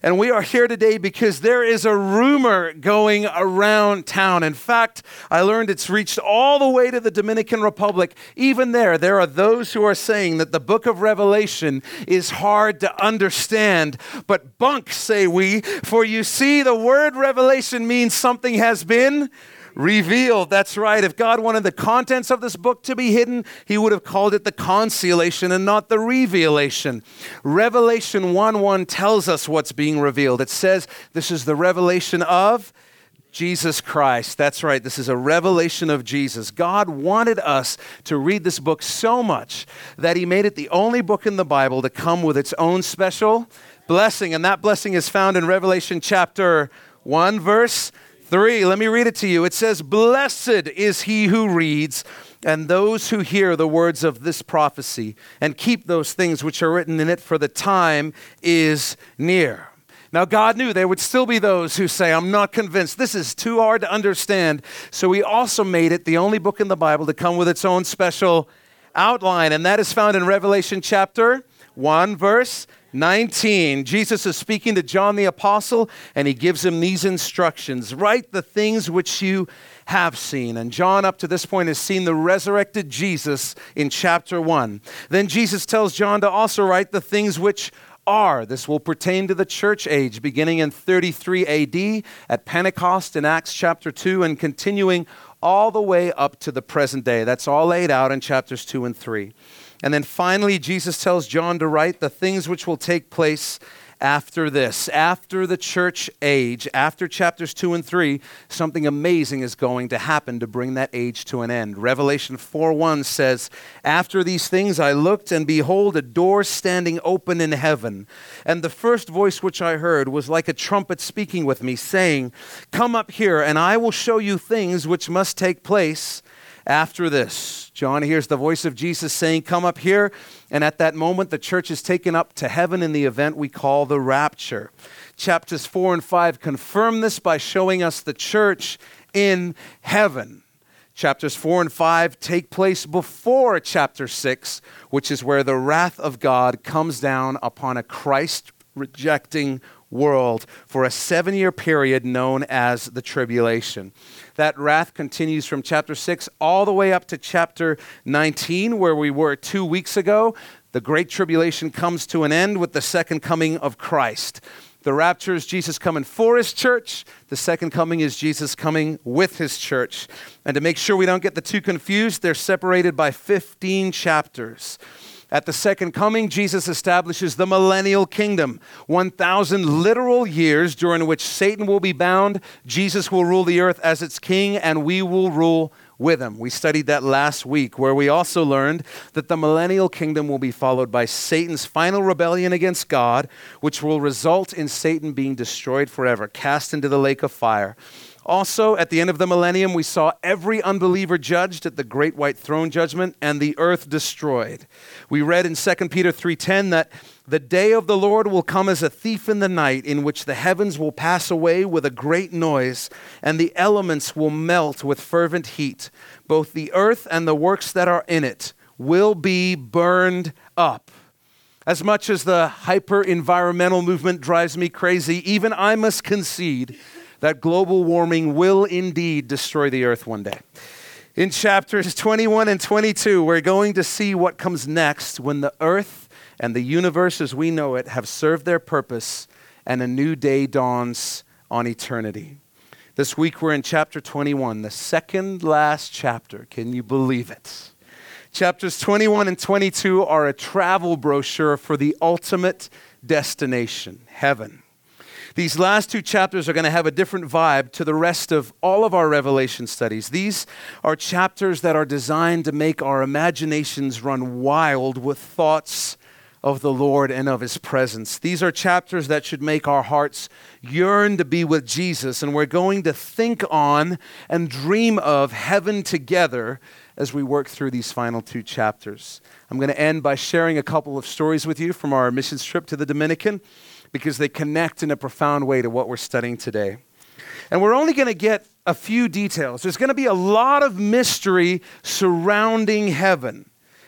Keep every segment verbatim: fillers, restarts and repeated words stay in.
And we are here today because there is a rumor going around town. In fact, I learned it's reached all the way to the Dominican Republic. Even there, there are those who are saying that the book of Revelation is hard to understand. But bunk, say we, for you see, the word revelation means something has been revealed. That's right. If God wanted the contents of this book to be hidden, he would have called it the concealation and not the revelation. Revelation one one tells us what's being revealed. It says this is the revelation of Jesus Christ. That's right. This is a revelation of Jesus. God wanted us to read this book so much that he made it the only book in the Bible to come with its own special blessing. And that blessing is found in Revelation chapter one, verse three. Let me read it to you. It says, "Blessed is he who reads and those who hear the words of this prophecy and keep those things which are written in it, for the time is near." Now, God knew there would still be those who say, "I'm not convinced. This is too hard to understand." So he also made it the only book in the Bible to come with its own special outline. And that is found in Revelation chapter one, verse nineteen. Jesus is speaking to John the Apostle, and he gives him these instructions. "Write the things which you have seen." And John, up to this point, has seen the resurrected Jesus in chapter one. Then Jesus tells John to also write the things which are. This will pertain to the church age, beginning in thirty-three A D at Pentecost in Acts chapter two, and continuing all the way up to the present day. That's all laid out in chapters two and three. And then finally, Jesus tells John to write the things which will take place after this, after the church age, after chapters two and three, something amazing is going to happen to bring that age to an end. Revelation four one says, "After these things I looked, and behold, a door standing open in heaven. And the first voice which I heard was like a trumpet speaking with me, saying, 'Come up here, and I will show you things which must take place after this.'" John hears the voice of Jesus saying, "Come up here." And at that moment, the church is taken up to heaven in the event we call the rapture. Chapters four and five confirm this by showing us the church in heaven. Chapters four and five take place before chapter six, which is where the wrath of God comes down upon a Christ-rejecting world for a seven-year period known as the tribulation. That wrath continues from chapter six all the way up to chapter nineteen, where we were two weeks ago. The great tribulation comes to an end with the second coming of Christ. The rapture is Jesus coming for his church. The second coming is Jesus coming with his church. And to make sure we don't get the two confused, they're separated by fifteen chapters. At the second coming, Jesus establishes the millennial kingdom, one thousand literal years during which Satan will be bound, Jesus will rule the earth as its king, and we will rule with him. We studied that last week, where we also learned that the millennial kingdom will be followed by Satan's final rebellion against God, which will result in Satan being destroyed forever, cast into the lake of fire. Also, at the end of the millennium, we saw every unbeliever judged at the great white throne judgment and the earth destroyed. We read in Second Peter three ten that the day of the Lord will come as a thief in the night, in which the heavens will pass away with a great noise, and the elements will melt with fervent heat. Both the earth and the works that are in it will be burned up. As much as the hyper-environmental movement drives me crazy, even I must concede that global warming will indeed destroy the earth one day. In chapters twenty-one and twenty-two, we're going to see what comes next when the earth and the universe as we know it have served their purpose and a new day dawns on eternity. This week we're in chapter twenty-one, the second last chapter. Can you believe it? Chapters twenty-one and twenty-two are a travel brochure for the ultimate destination, heaven. These last two chapters are going to have a different vibe to the rest of all of our Revelation studies. These are chapters that are designed to make our imaginations run wild with thoughts of the Lord and of his presence. These are chapters that should make our hearts yearn to be with Jesus, and we're going to think on and dream of heaven together as we work through these final two chapters. I'm going to end by sharing a couple of stories with you from our missions trip to the Dominican, because they connect in a profound way to what we're studying today. And we're only going to get a few details. There's going to be a lot of mystery surrounding heaven.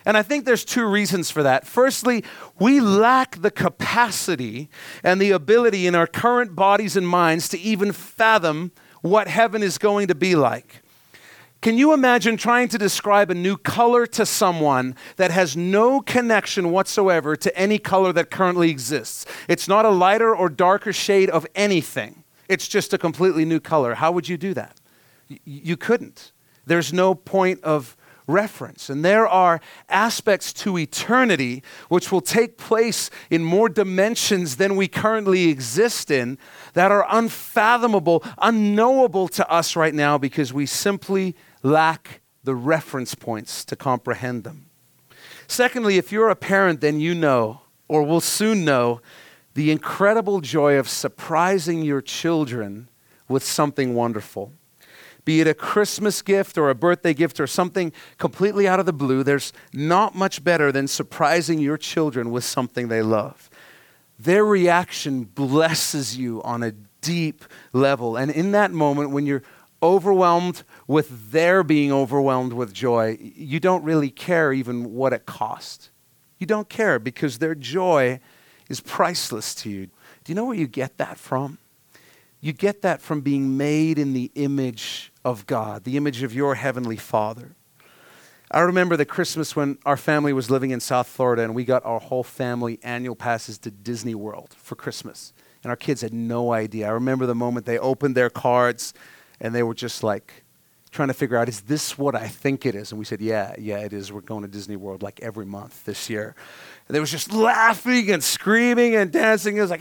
And I think there's two reasons for that. Firstly, we lack the capacity and the ability in our current bodies and minds to even fathom what heaven is going to be like. Can you imagine trying to describe a new color to someone that has no connection whatsoever to any color that currently exists? It's not a lighter or darker shade of anything. It's just a completely new color. How would you do that? Y- you couldn't. There's no point of reference. And there are aspects to eternity which will take place in more dimensions than we currently exist in that are unfathomable, unknowable to us right now because we simply lack the reference points to comprehend them. Secondly, if you're a parent, then you know, or will soon know, the incredible joy of surprising your children with something wonderful. Be it a Christmas gift or a birthday gift or something completely out of the blue, there's not much better than surprising your children with something they love. Their reaction blesses you on a deep level. And in that moment, when you're overwhelmed with their being overwhelmed with joy, you don't really care even what it cost. You don't care because their joy is priceless to you. Do you know where you get that from? You get that from being made in the image of God, the image of your heavenly Father. I remember the Christmas when our family was living in South Florida and we got our whole family annual passes to Disney World for Christmas. And our kids had no idea. I remember the moment they opened their cards and they were just like trying to figure out, is this what I think it is? And we said, yeah, yeah, it is. We're going to Disney World like every month this year. And they was just laughing and screaming and dancing. It was like,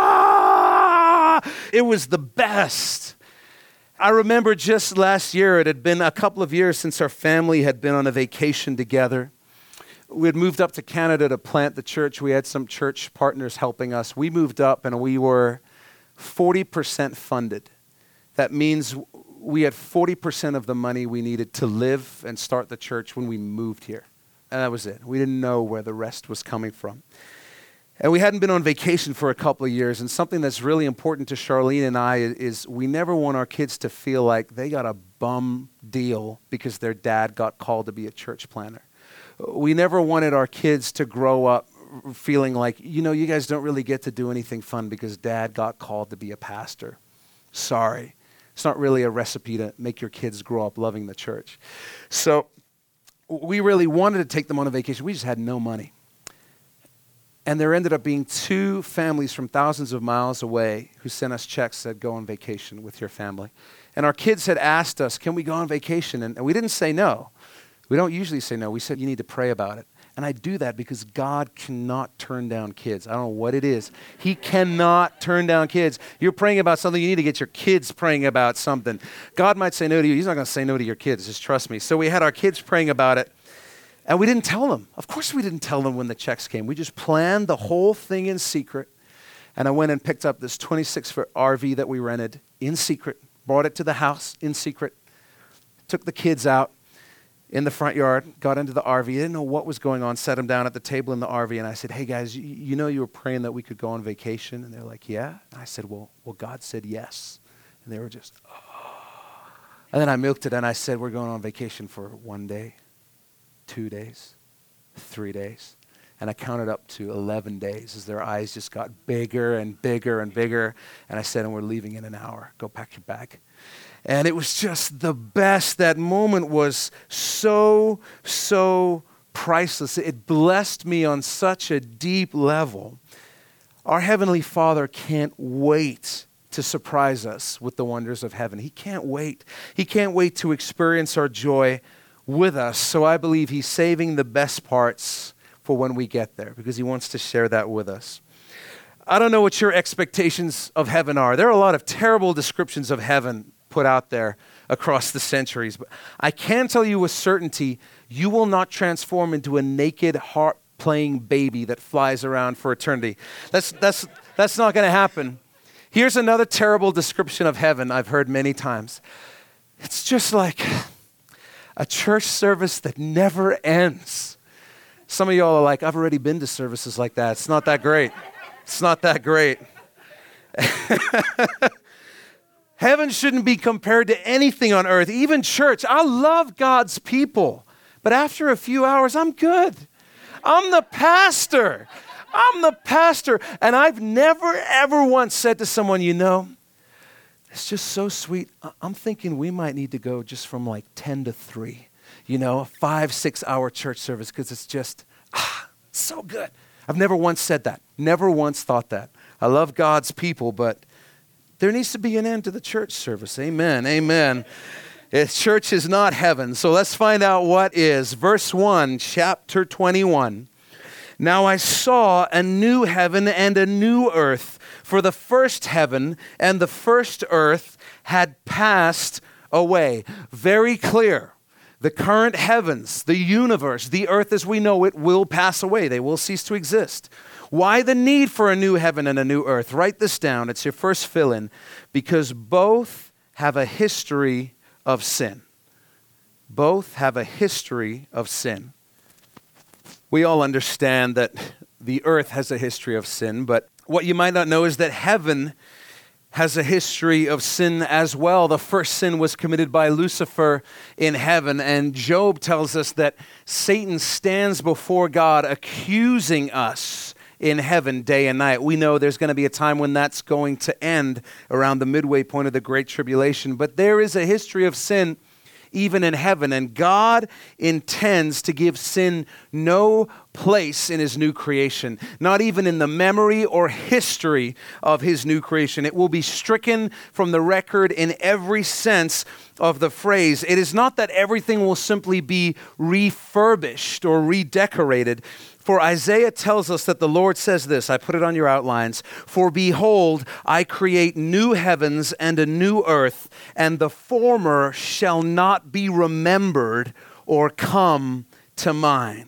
ah! It was the best. I remember just last year, it had been a couple of years since our family had been on a vacation together. We had moved up to Canada to plant the church. We had some church partners helping us. We moved up and we were forty percent funded. That means we had forty percent of the money we needed to live and start the church when we moved here. And that was it. We didn't know where the rest was coming from. And we hadn't been on vacation for a couple of years. And something that's really important to Charlene and I is we never want our kids to feel like they got a bum deal because their dad got called to be a church planter. We never wanted our kids to grow up feeling like, you know, you guys don't really get to do anything fun because dad got called to be a pastor. Sorry. It's not really a recipe to make your kids grow up loving the church. So we really wanted to take them on a vacation. We just had no money. And there ended up being two families from thousands of miles away who sent us checks that said, go on vacation with your family. And our kids had asked us, can we go on vacation? And, and we didn't say no. We don't usually say no. We said, you need to pray about it. And I do that because God cannot turn down kids. I don't know what it is. He cannot turn down kids. You're praying about something, you need to get your kids praying about something. God might say no to you. He's not going to say no to your kids. Just trust me. So we had our kids praying about it. And we didn't tell them. Of course we didn't tell them when the checks came. We just planned the whole thing in secret. And I went and picked up this twenty-six foot R V that we rented in secret, brought it to the house in secret, took the kids out in the front yard, got into the R V. I didn't know what was going on, set them down at the table in the R V. And I said, hey guys, you, you know you were praying that we could go on vacation? And they're like, yeah. And I said, well, well, God said yes. And they were just, oh. And then I milked it and I said, we're going on vacation for one day. Two days, three days. And I counted up to eleven days as their eyes just got bigger and bigger and bigger. And I said, and we're leaving in an hour. Go pack your bag. And it was just the best. That moment was so, so priceless. It blessed me on such a deep level. Our Heavenly Father can't wait to surprise us with the wonders of heaven. He can't wait. He can't wait to experience our joy with us. So I believe He's saving the best parts for when we get there because He wants to share that with us. I don't know what your expectations of heaven are. There are a lot of terrible descriptions of heaven put out there across the centuries, but I can tell you with certainty, you will not transform into a naked, harp-playing baby that flies around for eternity. That's, that's, that's not going to happen. Here's another terrible description of heaven I've heard many times. It's just like a church service that never ends. Some of y'all are like, I've already been to services like that. It's not that great. It's not that great. Heaven shouldn't be compared to anything on earth, even church. I love God's people, But after a few hours, I'm good. I'm the pastor. I'm the pastor. And I've never, ever once said to someone, you know, it's just so sweet. I'm thinking we might need to go just from like ten to three, you know, a five, six hour church service because it's just ah, so good. I've never once said that. Never once thought that. I love God's people, but there needs to be an end to the church service. Amen. Amen. It's, church is not heaven. So let's find out what is. Verse one, chapter twenty-one. Now I saw a new heaven and a new earth, for the first heaven and the first earth had passed away. Very clear. The current heavens, the universe, the earth as we know it will pass away. They will cease to exist. Why the need for a new heaven and a new earth? Write this down. It's your first fill-in. Because both have a history of sin. Both have a history of sin. We all understand that the earth has a history of sin, but what you might not know is that heaven has a history of sin as well. The first sin was committed by Lucifer in heaven, and Job tells us that Satan stands before God accusing us in heaven day and night. We know there's going to be a time when that's going to end around the midway point of the Great Tribulation, but there is a history of sin even in heaven, and God intends to give sin no place in his new creation, not even in the memory or history of his new creation. It will be stricken from the record in every sense of the phrase. It is not that everything will simply be refurbished or redecorated. For Isaiah tells us that the Lord says this, I put it on your outlines, for behold, I create new heavens and a new earth, and the former shall not be remembered or come to mind.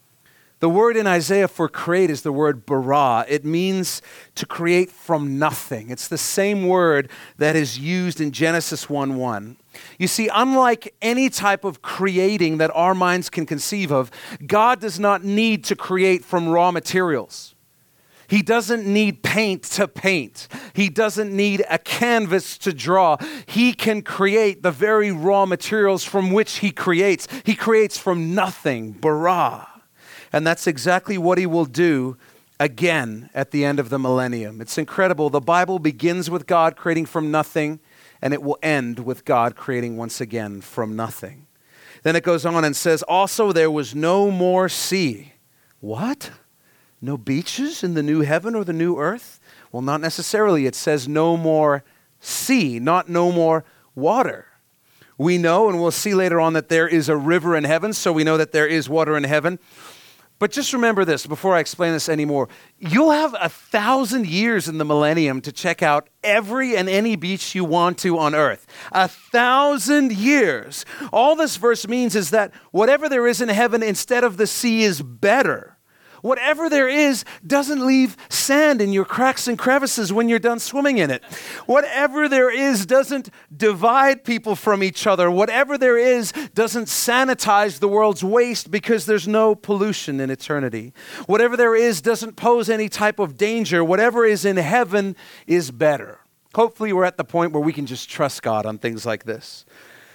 The word in Isaiah for create is the word bara. It means to create from nothing. It's the same word that is used in Genesis one one. You see, unlike any type of creating that our minds can conceive of, God does not need to create from raw materials. He doesn't need paint to paint. He doesn't need a canvas to draw. He can create the very raw materials from which he creates. He creates from nothing, bara. And that's exactly what he will do again at the end of the millennium. It's incredible. The Bible begins with God creating from nothing, and it will end with God creating once again from nothing. Then it goes on and says, also there was no more sea. What? No beaches in the new heaven or the new earth? Well, not necessarily. It says no more sea, not no more water. We know, and we'll see later on, that there is a river in heaven, so we know that there is water in heaven. But just remember this, before I explain this anymore, you'll have a thousand years in the millennium to check out every and any beach you want to on earth. A thousand years. All this verse means is that whatever there is in heaven instead of the sea is better. Whatever there is doesn't leave sand in your cracks and crevices when you're done swimming in it. Whatever there is doesn't divide people from each other. Whatever there is doesn't sanitize the world's waste because there's no pollution in eternity. Whatever there is doesn't pose any type of danger. Whatever is in heaven is better. Hopefully we're at the point where we can just trust God on things like this.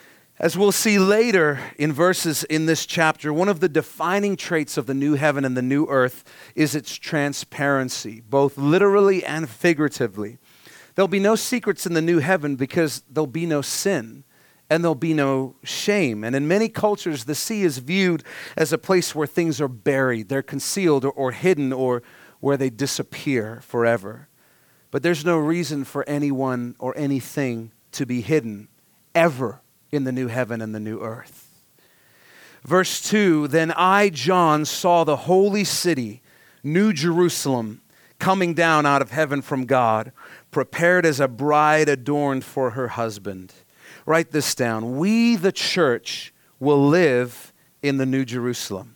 As we'll see later in verses in this chapter, one of the defining traits of the new heaven and the new earth is its transparency, both literally and figuratively. There'll be no secrets in the new heaven because there'll be no sin and there'll be no shame. And in many cultures, the sea is viewed as a place where things are buried, they're concealed or, or hidden, or where they disappear forever. But there's no reason for anyone or anything to be hidden ever in the new heaven and the new earth. Verse two, then I, John, saw the holy city, New Jerusalem, coming down out of heaven from God, prepared as a bride adorned for her husband. Write this down. We, the church, will live in the New Jerusalem.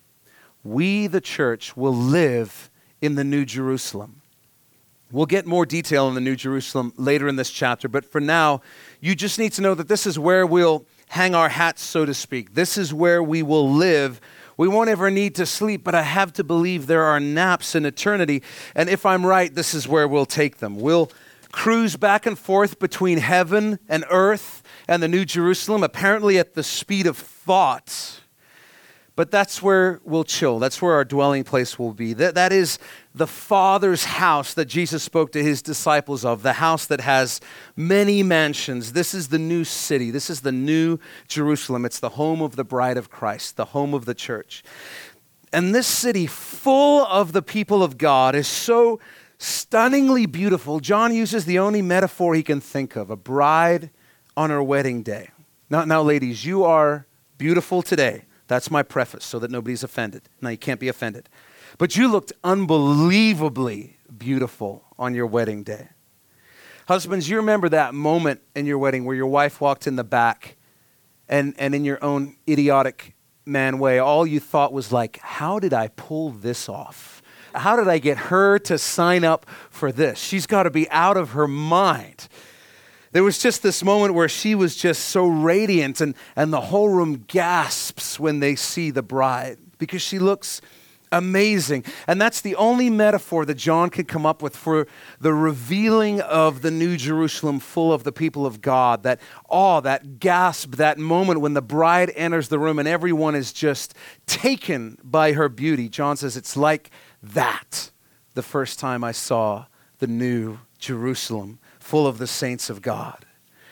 We, the church, will live in the New Jerusalem. We'll get more detail on the New Jerusalem later in this chapter, but for now, you just need to know that this is where we'll hang our hats, so to speak. This is where we will live. We won't ever need to sleep, but I have to believe there are naps in eternity, and if I'm right, this is where we'll take them. We'll cruise back and forth between heaven and earth and the New Jerusalem, apparently at the speed of thought. but that's where we'll chill. That's where our dwelling place will be. That, that is the Father's house that Jesus spoke to his disciples of, the house that has many mansions. This is the new city. This is the new Jerusalem. It's the home of the bride of Christ, the home of the church. And this city, full of the people of God, is so stunningly beautiful. John uses the only metaphor he can think of, a bride on her wedding day. Now, now ladies, you are beautiful today. That's my preface, so that nobody's offended. Now, you can't be offended. But you looked unbelievably beautiful on your wedding day. Husbands, you remember that moment in your wedding where your wife walked in the back and, and in your own idiotic man way, all you thought was like, how did I pull this off? How did I get her to sign up for this? She's got to be out of her mind. There was just this moment where she was just so radiant, and, and the whole room gasps when they see the bride because she looks amazing. And that's the only metaphor that John could come up with for the revealing of the New Jerusalem full of the people of God. That awe, that gasp, that moment when the bride enters the room and everyone is just taken by her beauty. John says it's like that the first time I saw the New Jerusalem full of the saints of God.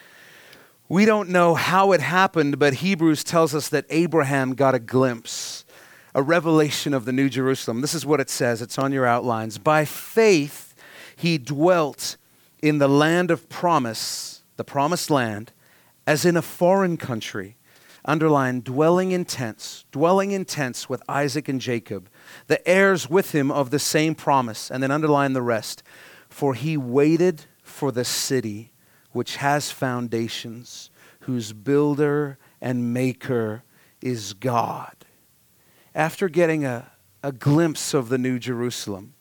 We don't know how it happened, but Hebrews tells us that Abraham got a glimpse, a revelation of the New Jerusalem. This is what it says. It's on your outlines. By faith, he dwelt in the land of promise, the promised land, as in a foreign country. Underline, dwelling in tents, dwelling in tents with Isaac and Jacob, the heirs with him of the same promise. And then underline the rest. For he waited for the city which has foundations, whose builder and maker is God. After getting a, a glimpse of the New Jerusalem,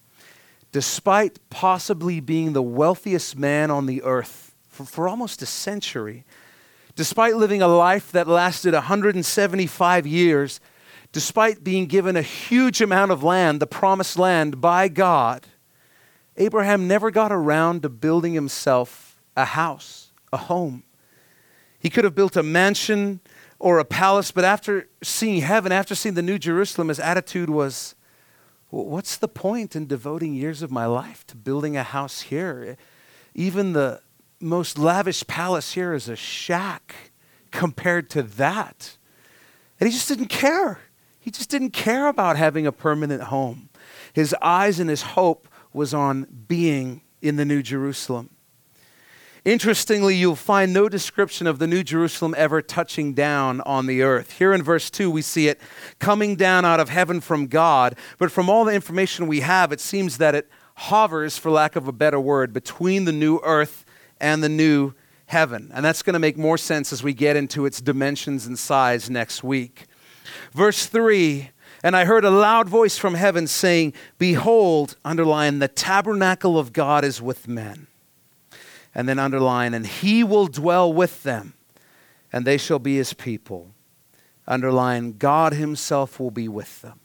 despite possibly being the wealthiest man on the earth for, for almost a century, despite living a life that lasted one hundred seventy-five years, despite being given a huge amount of land, the promised land by God, Abraham never got around to building himself a house, a home. He could have built a mansion or a palace, but after seeing heaven, after seeing the New Jerusalem, his attitude was, well, what's the point in devoting years of my life to building a house here? Even the most lavish palace here is a shack compared to that. And he just didn't care. He just didn't care about having a permanent home. His eyes and his hope was on being in the New Jerusalem. Interestingly, you'll find no description of the New Jerusalem ever touching down on the earth. Here in verse two, we see it coming down out of heaven from God. But from all the information we have, it seems that it hovers, for lack of a better word, between the new earth and the new heaven. And that's going to make more sense as we get into its dimensions and size next week. Verse three, and I heard a loud voice from heaven saying, behold, underline, the tabernacle of God is with men. And then underline, and he will dwell with them, and they shall be his people. Underline, God himself will be with them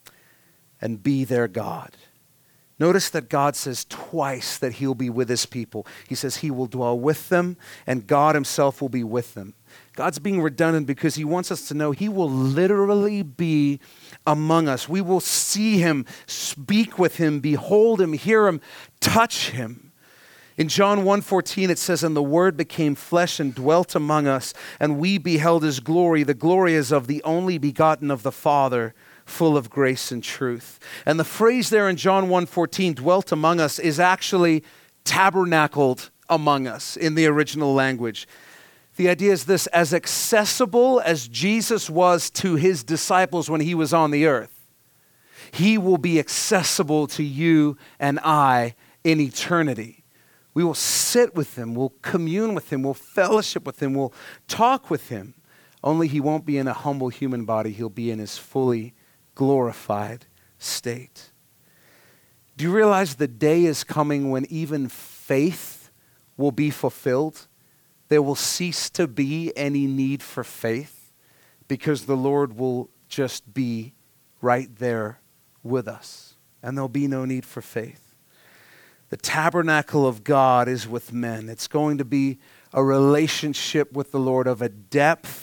and be their God. Notice that God says twice that he'll be with his people. He says he will dwell with them, and God himself will be with them. God's being redundant because he wants us to know he will literally be among us. We will see him, speak with him, behold him, hear him, touch him. In John one fourteen, it says, and the Word became flesh and dwelt among us, and we beheld his glory. The glory is of the only begotten of the Father, full of grace and truth. And the phrase there in John one fourteen, dwelt among us, is actually tabernacled among us in the original language. The idea is this: as accessible as Jesus was to his disciples when he was on the earth, he will be accessible to you and I in eternity. We will sit with him, we'll commune with him, we'll fellowship with him, we'll talk with him. Only he won't be in a humble human body, he'll be in his fully glorified state. Do you realize the day is coming when even faith will be fulfilled? There will cease to be any need for faith because the Lord will just be right there with us, and there'll be no need for faith. The tabernacle of God is with men. It's going to be a relationship with the Lord of a depth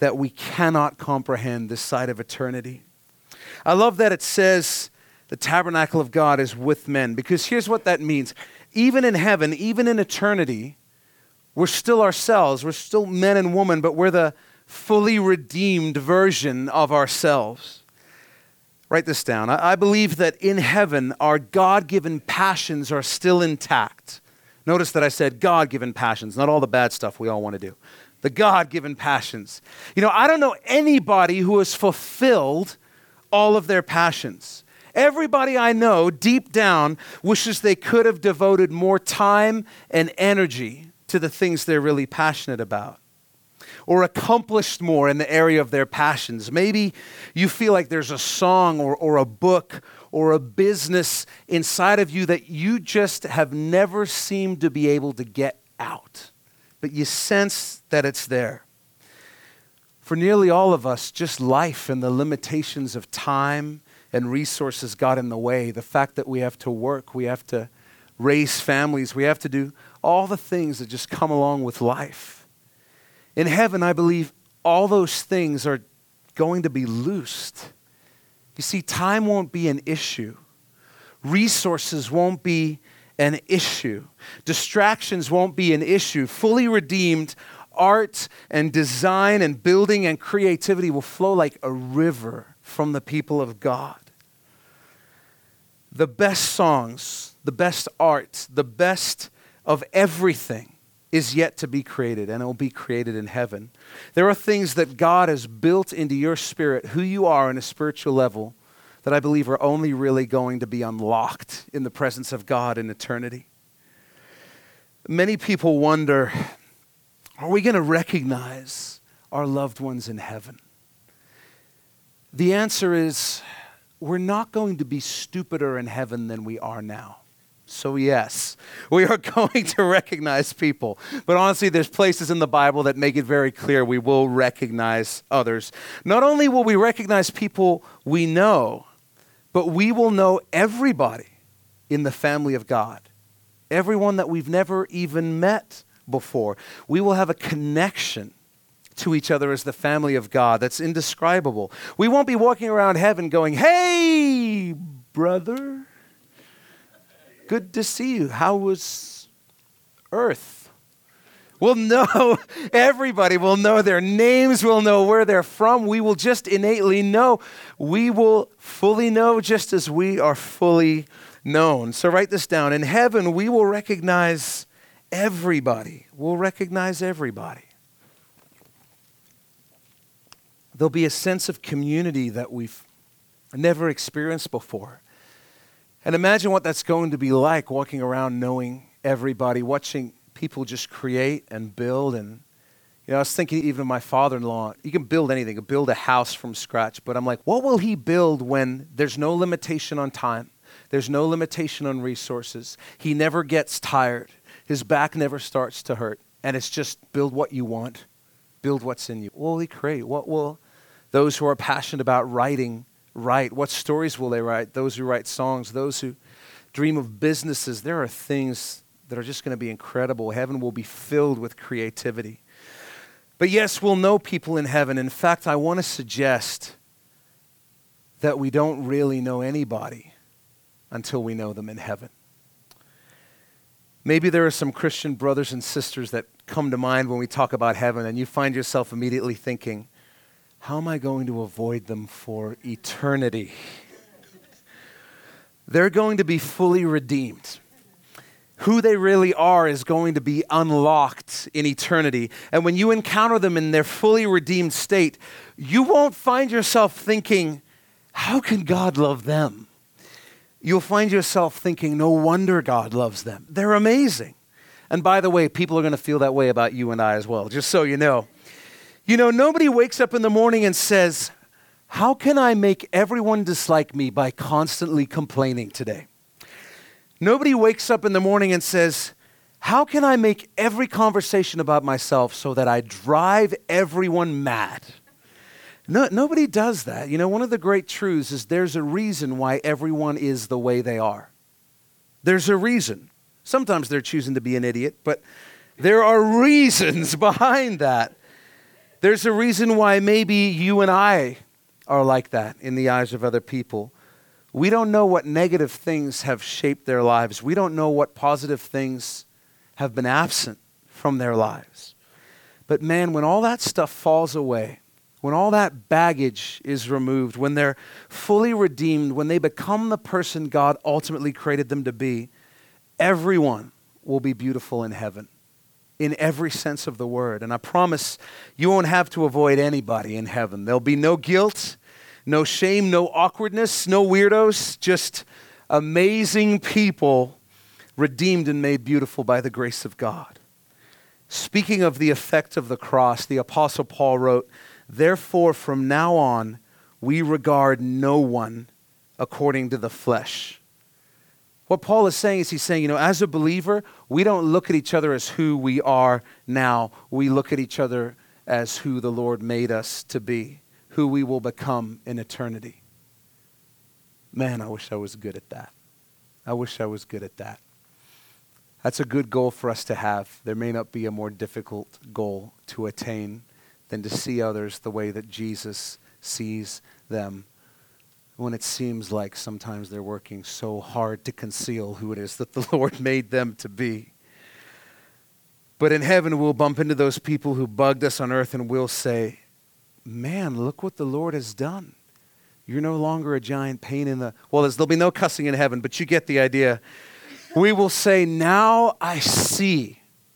that we cannot comprehend this side of eternity. I love that it says the tabernacle of God is with men, because here's what that means. Even in heaven, even in eternity, we're still ourselves. We're still men and women, but we're the fully redeemed version of ourselves. Write this down. I, I believe that in heaven, our God-given passions are still intact. Notice that I said God-given passions, not all the bad stuff we all want to do. The God-given passions. You know, I don't know anybody who has fulfilled all of their passions. Everybody I know deep down wishes they could have devoted more time and energy to the things they're really passionate about, or accomplished more in the area of their passions. Maybe you feel like there's a song or, or a book or a business inside of you that you just have never seemed to be able to get out, but you sense that it's there. For nearly all of us, just life and the limitations of time and resources got in the way. The fact that we have to work, we have to raise families, we have to do all the things that just come along with life. In heaven, I believe all those things are going to be loosed. You see, time won't be an issue. Resources won't be an issue. Distractions won't be an issue. Fully redeemed art and design and building and creativity will flow like a river from the people of God. The best songs, the best art, the best of everything is yet to be created, and it will be created in heaven. There are things that God has built into your spirit, who you are on a spiritual level, that I believe are only really going to be unlocked in the presence of God in eternity. Many people wonder, are we going to recognize our loved ones in heaven? The answer is, we're not going to be stupider in heaven than we are now. So yes, we are going to recognize people. But honestly, there's places in the Bible that make it very clear we will recognize others. Not only will we recognize people we know, but we will know everybody in the family of God. Everyone that we've never even met before. We will have a connection to each other as the family of God that's indescribable. We won't be walking around heaven going, "Hey, brother, good to see you. How was Earth?" We'll know, everybody will know their names, we'll know where they're from. We will just innately know. We will fully know just as we are fully known. So write this down. In heaven, we will recognize everybody. We'll recognize everybody. There'll be a sense of community that we've never experienced before. And imagine what that's going to be like, walking around knowing everybody, watching people just create and build. And you know, I was thinking even of my father-in-law. You can build anything, you can build a house from scratch. But I'm like, what will he build when there's no limitation on time? There's no limitation on resources. He never gets tired. His back never starts to hurt. And it's just build what you want. Build what's in you. What will he create? What will those who are passionate about writing write? What stories will they write? Those who write songs, those who dream of businesses. There are things that are just going to be incredible. Heaven will be filled with creativity. But yes, we'll know people in heaven. In fact, I want to suggest that we don't really know anybody until we know them in heaven. Maybe there are some Christian brothers and sisters that come to mind when we talk about heaven, and you find yourself immediately thinking, how am I going to avoid them for eternity? They're going to be fully redeemed. Who they really are is going to be unlocked in eternity. And when you encounter them in their fully redeemed state, you won't find yourself thinking, how can God love them? You'll find yourself thinking, no wonder God loves them. They're amazing. And by the way, people are going to feel that way about you and I as well, just so you know. You know, nobody wakes up in the morning and says, how can I make everyone dislike me by constantly complaining today? Nobody wakes up in the morning and says, how can I make every conversation about myself so that I drive everyone mad? No, nobody does that. You know, one of the great truths is there's a reason why everyone is the way they are. There's a reason. Sometimes they're choosing to be an idiot, but there are reasons behind that. There's a reason why maybe you and I are like that in the eyes of other people. We don't know what negative things have shaped their lives. We don't know what positive things have been absent from their lives. But man, when all that stuff falls away, when all that baggage is removed, when they're fully redeemed, when they become the person God ultimately created them to be, everyone will be beautiful in heaven, in every sense of the word. And I promise you won't have to avoid anybody in heaven. There'll be no guilt, no shame, no awkwardness, no weirdos, just amazing people redeemed and made beautiful by the grace of God. Speaking of the effect of the cross, the Apostle Paul wrote, "Therefore, from now on, we regard no one according to the flesh." What Paul is saying is he's saying, you know, as a believer, we don't look at each other as who we are now. We look at each other as who the Lord made us to be, who we will become in eternity. Man, I wish I was good at that. I wish I was good at that. That's a good goal for us to have. There may not be a more difficult goal to attain than to see others the way that Jesus sees them, when it seems like sometimes they're working so hard to conceal who it is that the Lord made them to be. But in heaven, we'll bump into those people who bugged us on earth and we'll say, man, look what the Lord has done. You're no longer a giant pain in the... Well, there'll be no cussing in heaven, but you get the idea. We will say, now I see.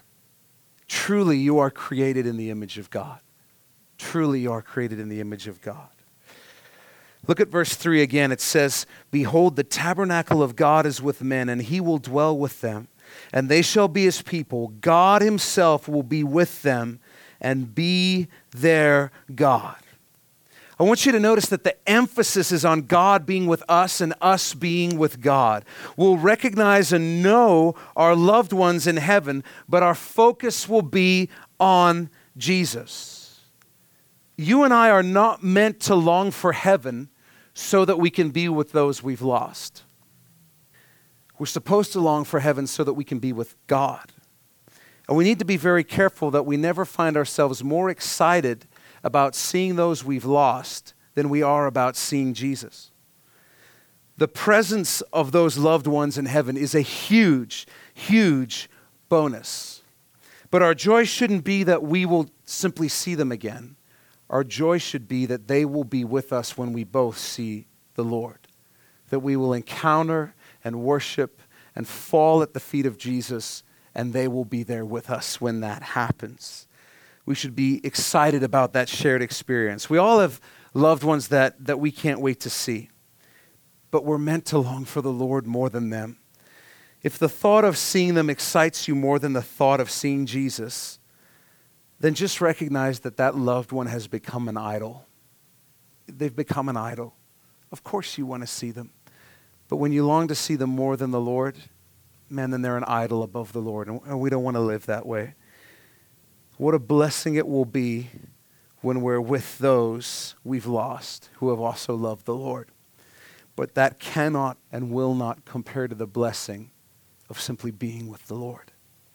Truly, you are created in the image of God. Truly, you are created in the image of God. Look at verse three again. It says, behold, the tabernacle of God is with men, and he will dwell with them, and they shall be his people. God himself will be with them and be their God. I want you to notice that the emphasis is on God being with us and us being with God. We'll recognize and know our loved ones in heaven, but our focus will be on Jesus. You and I are not meant to long for heaven so that we can be with those we've lost. We're supposed to long for heaven so that we can be with God. And we need to be very careful that we never find ourselves more excited about seeing those we've lost than we are about seeing Jesus. The presence of those loved ones in heaven is a huge, huge bonus. But our joy shouldn't be that we will simply see them again. Our joy should be that they will be with us when we both see the Lord. That we will encounter and worship and fall at the feet of Jesus, and they will be there with us when that happens. We should be excited about that shared experience. We all have loved ones that, that we can't wait to see, but we're meant to long for the Lord more than them. If the thought of seeing them excites you more than the thought of seeing Jesus, then just recognize that that loved one has become an idol. They've become an idol. Of course you want to see them, but when you long to see them more than the Lord, man, then they're an idol above the Lord, and we don't want to live that way. What a blessing it will be when we're with those we've lost who have also loved the Lord. But that cannot and will not compare to the blessing of simply being with the Lord.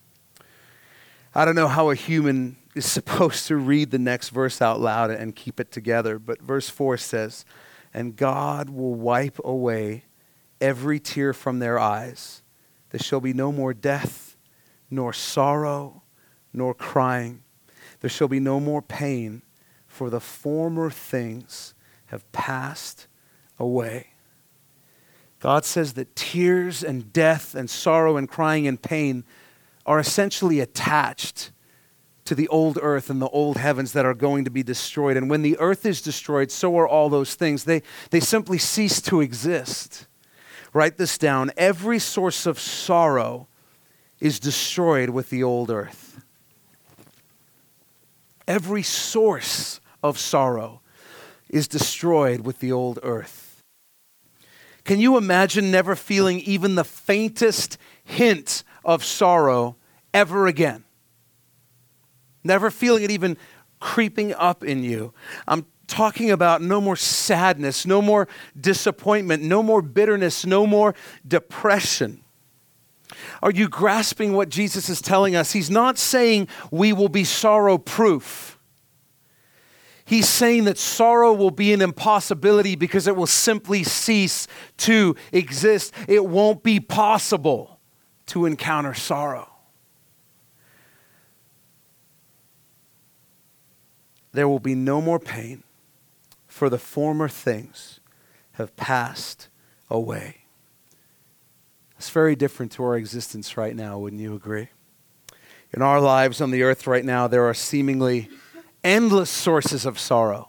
I don't know how a human is supposed to read the next verse out loud and keep it together, but verse four says, and God will wipe away every tear from their eyes. There shall be no more death, nor sorrow, nor crying. There shall be no more pain, for the former things have passed away. God says that tears and death and sorrow and crying and pain are essentially attached to the old earth and the old heavens that are going to be destroyed. And when the earth is destroyed, so are all those things. They, they simply cease to exist. Write this down. Every source of sorrow is destroyed with the old earth. Every source of sorrow is destroyed with the old earth. Can you imagine never feeling even the faintest hint of sorrow ever again? Never feeling it even creeping up in you. I'm talking about no more sadness, no more disappointment, no more bitterness, no more depression. Are you grasping what Jesus is telling us? He's not saying we will be sorrow-proof. He's saying that sorrow will be an impossibility because it will simply cease to exist. It won't be possible to encounter sorrow. There will be no more pain, for the former things have passed away. It's very different to our existence right now, wouldn't you agree? In our lives on the earth right now, there are seemingly endless sources of sorrow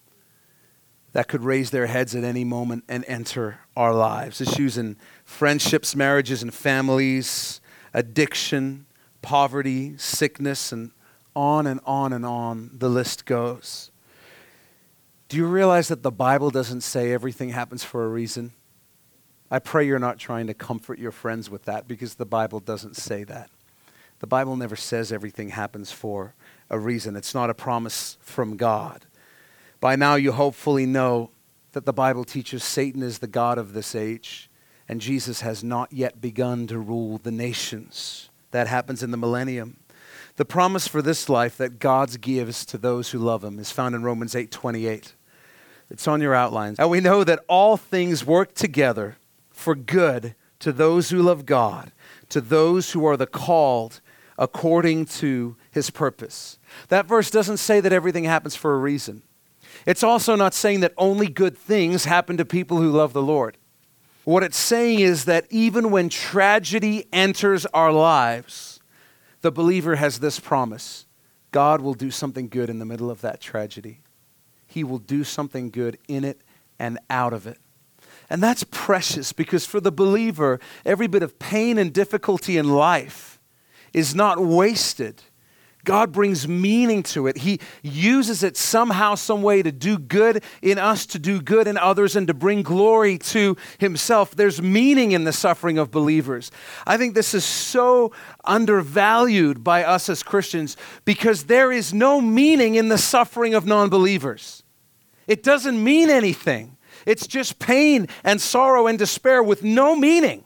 that could raise their heads at any moment and enter our lives. Issues in friendships, marriages, and families, addiction, poverty, sickness, and on and on and on the list goes. Do you realize that the Bible doesn't say everything happens for a reason? I pray you're not trying to comfort your friends with that, because the Bible doesn't say that. The Bible never says everything happens for a reason. It's not a promise from God. By now you hopefully know that the Bible teaches Satan is the god of this age, and Jesus has not yet begun to rule the nations. That happens in the millennium. The promise for this life that God gives to those who love him is found in Romans eight twenty-eight. It's on your outlines. And we know that all things work together for good to those who love God, to those who are the called according to his purpose. That verse doesn't say that everything happens for a reason. It's also not saying that only good things happen to people who love the Lord. What it's saying is that even when tragedy enters our lives, the believer has this promise: God will do something good in the middle of that tragedy. He will do something good in it and out of it. And that's precious, because for the believer, every bit of pain and difficulty in life is not wasted. God brings meaning to it. He uses it somehow, some way to do good in us, to do good in others, and to bring glory to himself. There's meaning in the suffering of believers. I think this is so undervalued by us as Christians, because there is no meaning in the suffering of non-believers. It doesn't mean anything. It's just pain and sorrow and despair with no meaning.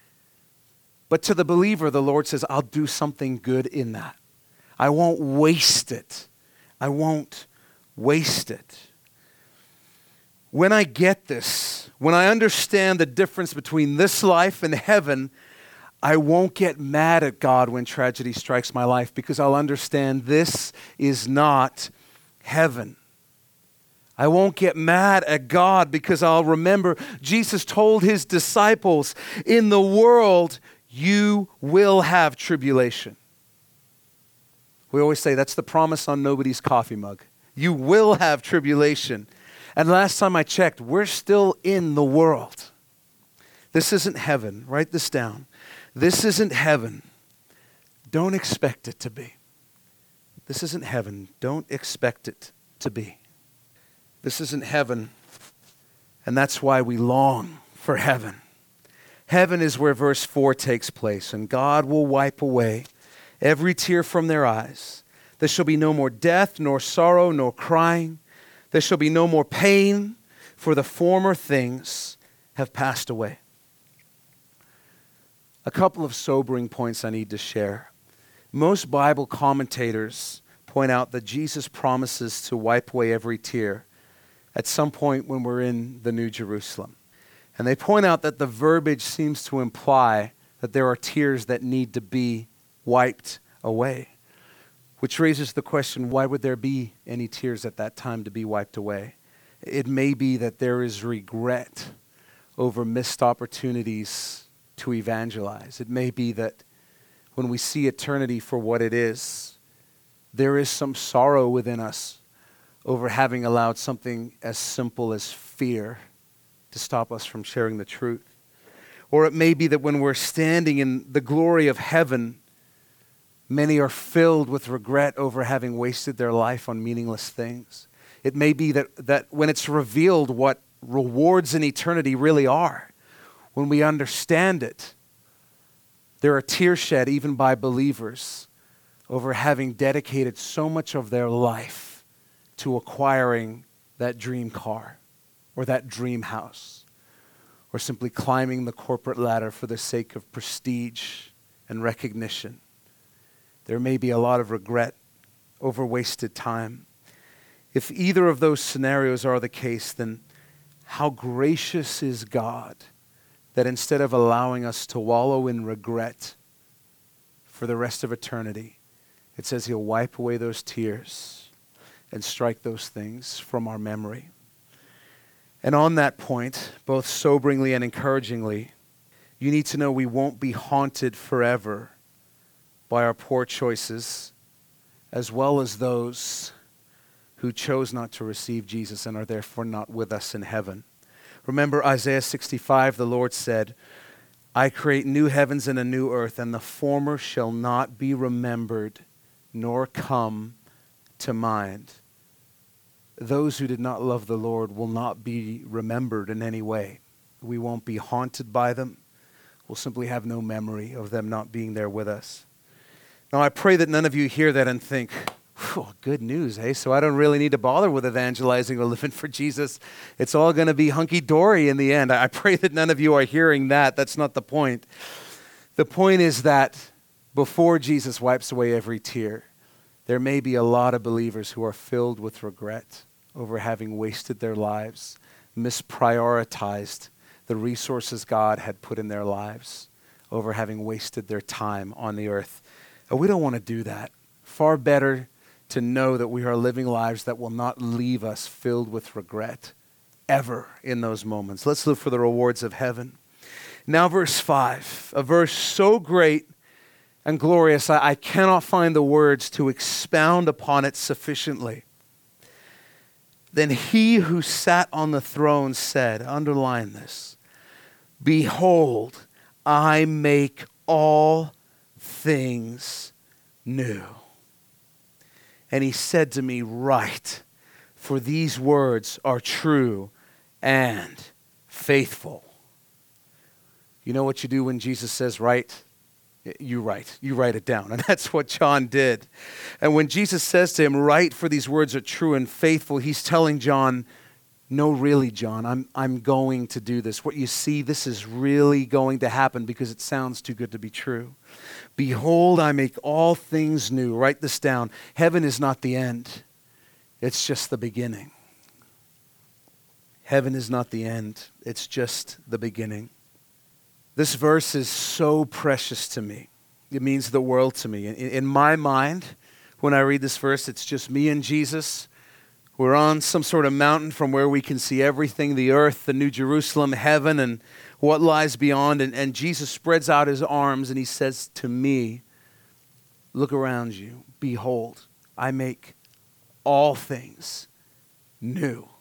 But to the believer, the Lord says, I'll do something good in that. I won't waste it. I won't waste it. When I get this, when I understand the difference between this life and heaven, I won't get mad at God when tragedy strikes my life, because I'll understand this is not heaven. I won't get mad at God because I'll remember Jesus told his disciples, in the world you will have tribulation. We always say that's the promise on nobody's coffee mug. You will have tribulation. And last time I checked, we're still in the world. This isn't heaven. Write this down. This isn't heaven. Don't expect it to be. This isn't heaven. Don't expect it to be. This isn't heaven. And that's why we long for heaven. Heaven is where verse four takes place, and God will wipe away every tear from their eyes. There shall be no more death, nor sorrow, nor crying. There shall be no more pain, for the former things have passed away. A couple of sobering points I need to share. Most Bible commentators point out that Jesus promises to wipe away every tear at some point when we're in the New Jerusalem. And they point out that the verbiage seems to imply that there are tears that need to be wiped away, which raises the question, why would there be any tears at that time to be wiped away? It may be that there is regret over missed opportunities to evangelize. It may be that when we see eternity for what it is, there is some sorrow within us over having allowed something as simple as fear to stop us from sharing the truth. Or it may be that when we're standing in the glory of heaven, many are filled with regret over having wasted their life on meaningless things. It may be that, that when it's revealed what rewards in eternity really are, when we understand it, there are tears shed even by believers over having dedicated so much of their life to acquiring that dream car or that dream house, or simply climbing the corporate ladder for the sake of prestige and recognition. There may be a lot of regret over wasted time. If either of those scenarios are the case, then how gracious is God that instead of allowing us to wallow in regret for the rest of eternity, it says he'll wipe away those tears and strike those things from our memory. And on that point, both soberingly and encouragingly, you need to know we won't be haunted forever by our poor choices, as well as those who chose not to receive Jesus and are therefore not with us in heaven. Remember Isaiah sixty-five, the Lord said, I create new heavens and a new earth, and the former shall not be remembered, nor come to mind. Those who did not love the Lord will not be remembered in any way. We won't be haunted by them. We'll simply have no memory of them not being there with us. Now, I pray that none of you hear that and think, oh, good news, eh? So I don't really need to bother with evangelizing or living for Jesus. It's all going to be hunky-dory in the end. I pray that none of you are hearing that. That's not the point. The point is that before Jesus wipes away every tear, there may be a lot of believers who are filled with regret over having wasted their lives, misprioritized the resources God had put in their lives, over having wasted their time on the earth. And we don't want to do that. Far better to know that we are living lives that will not leave us filled with regret ever in those moments. Let's look for the rewards of heaven. Now verse five, a verse so great and glorious, I, I cannot find the words to expound upon it sufficiently. Then he who sat on the throne said, underline this, behold, I make all things new. And he said to me, write, for these words are true and faithful. You know what you do when Jesus says write? You write. You write it down. And that's what John did. And when Jesus says to him, write, for these words are true and faithful, he's telling John, no, really, John, I'm, I'm going to do this. What you see, this is really going to happen because it sounds too good to be true. Behold, I make all things new. Write this down. Heaven is not the end. It's just the beginning. Heaven is not the end. It's just the beginning. This verse is so precious to me. It means the world to me. In, in my mind, when I read this verse, it's just me and Jesus. We're on some sort of mountain from where we can see everything, the earth, the New Jerusalem, heaven, and what lies beyond. And, and Jesus spreads out his arms and he says to me, look around you. Behold, I make all things new.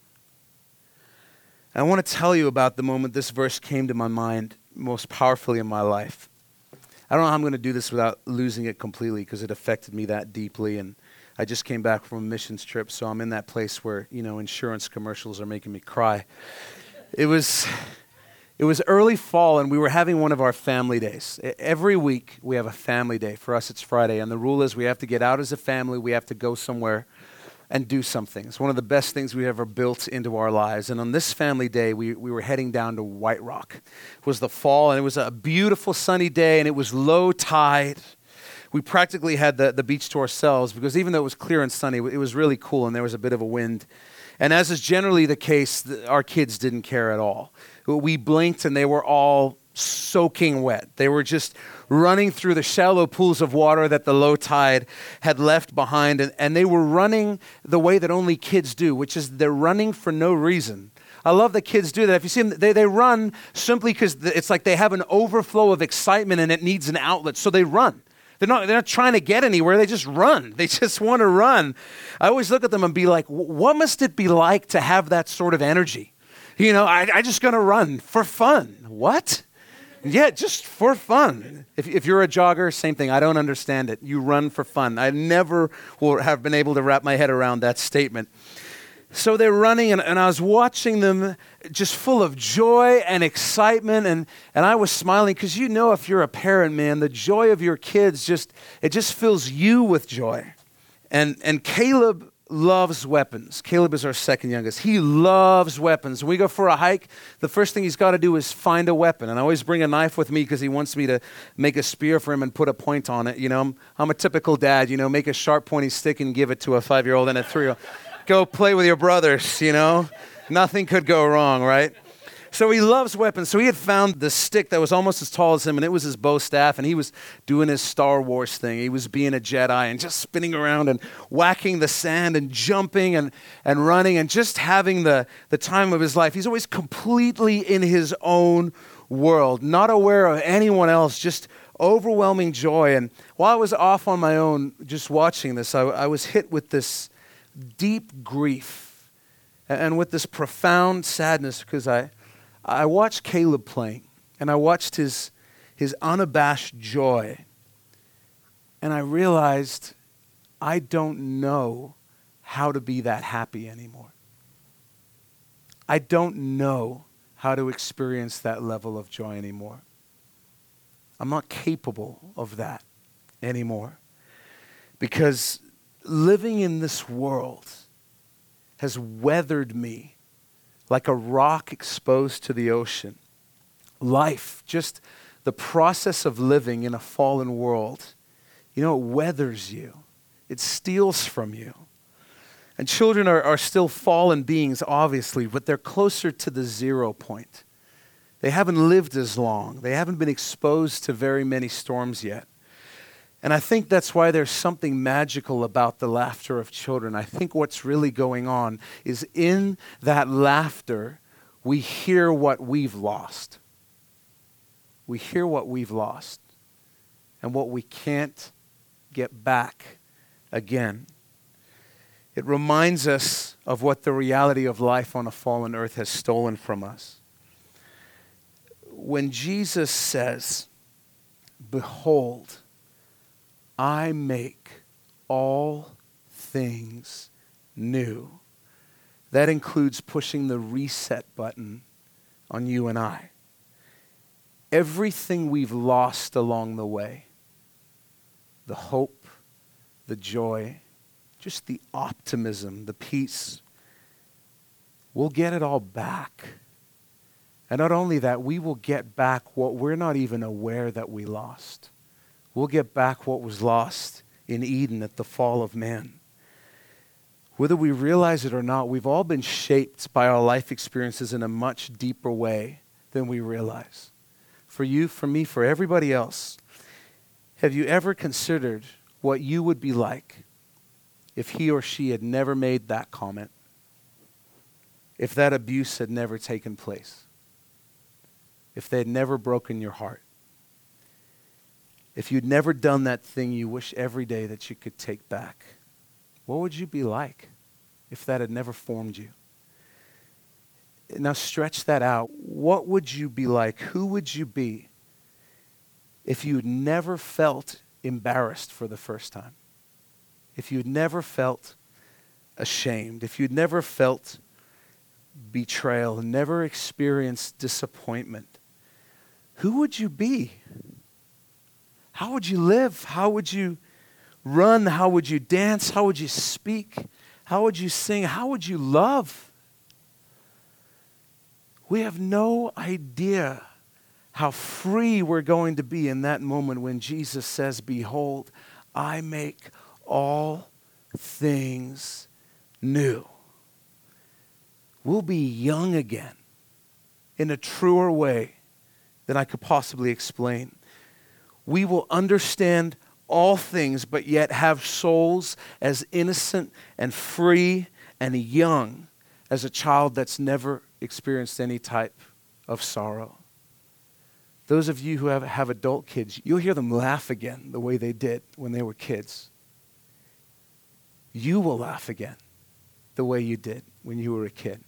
I want to tell you about the moment this verse came to my mind most powerfully in my life. I don't know how I'm going to do this without losing it completely because it affected me that deeply. And I just came back from a missions trip, so I'm in that place where, you know, insurance commercials are making me cry. It was, it was early fall, and we were having one of our family days. Every week we have a family day. For us, it's Friday, and the rule is we have to get out as a family. We have to go somewhere and do something. It's one of the best things we ever built into our lives. And on this family day, we, we were heading down to White Rock. It was the fall, and it was a beautiful sunny day, and it was low tide. We practically had the, the beach to ourselves because even though it was clear and sunny, it was really cool, and there was a bit of a wind. And as is generally the case, the, our kids didn't care at all. We blinked, and they were all soaking wet. They were just running through the shallow pools of water that the low tide had left behind, and, and they were running the way that only kids do, which is they're running for no reason. I love that kids do that. If you see them, they, they run simply because it's like they have an overflow of excitement and it needs an outlet, so they run. They're not, they're not trying to get anywhere. They just run. They just want to run. I always look at them and be like, what must it be like to have that sort of energy? You know, I, I just going to run for fun. What? Yeah, just for fun. If, if you're a jogger, same thing. I don't understand it. You run for fun. I never will have been able to wrap my head around that statement. So they're running, and, and I was watching them just full of joy and excitement, and, and I was smiling because you know if you're a parent, man, the joy of your kids, just it just fills you with joy. And, and Caleb loves weapons. Caleb is our second youngest. He loves weapons. When we go for a hike, the first thing he's got to do is find a weapon. And I always bring a knife with me because he wants me to make a spear for him and put a point on it. You know, I'm, I'm a typical dad, you know, make a sharp, pointy stick and give it to a five-year-old and a three-year-old. go play with your brothers, you know? Nothing could go wrong, right? So he loves weapons. So he had found this stick that was almost as tall as him, and it was his bow staff, and he was doing his Star Wars thing. He was being a Jedi and just spinning around and whacking the sand and jumping and, and running and just having the, the time of his life. He's always completely in his own world, not aware of anyone else, just overwhelming joy. And while I was off on my own just watching this, I, I was hit with this deep grief and with this profound sadness because I I watched Caleb playing, and I watched his, his unabashed joy, and I realized I don't know how to be that happy anymore. I don't know how to experience that level of joy anymore. I'm not capable of that anymore because living in this world has weathered me like a rock exposed to the ocean. Life, just the process of living in a fallen world, you know, it weathers you. It steals from you. And children are, are still fallen beings, obviously, but they're closer to the zero point. They haven't lived as long. They haven't been exposed to very many storms yet. And I think that's why there's something magical about the laughter of children. I think what's really going on is in that laughter, we hear what we've lost. We hear what we've lost and what we can't get back again. It reminds us of what the reality of life on a fallen earth has stolen from us. When Jesus says, "Behold, I make all things new," that includes pushing the reset button on you and I. Everything we've lost along the way, the hope, the joy, just the optimism, the peace, we'll get it all back. And not only that, we will get back what we're not even aware that we lost. We'll get back what was lost in Eden at the fall of man. Whether we realize it or not, we've all been shaped by our life experiences in a much deeper way than we realize. For you, for me, for everybody else, have you ever considered what you would be like if he or she had never made that comment? If that abuse had never taken place? If they had never broken your heart? If you'd never done that thing you wish every day that you could take back, what would you be like if that had never formed you? Now stretch that out. What would you be like? Who would you be if you'd never felt embarrassed for the first time? If you'd never felt ashamed? If you'd never felt betrayal, never experienced disappointment? Who would you be? How would you live? How would you run? How would you dance? How would you speak? How would you sing? How would you love? We have no idea how free we're going to be in that moment when Jesus says, "Behold, I make all things new." We'll be young again in a truer way than I could possibly explain. We will understand all things, but yet have souls as innocent and free and young as a child that's never experienced any type of sorrow. Those of you who have, have adult kids, you'll hear them laugh again the way they did when they were kids. You will laugh again the way you did when you were a kid.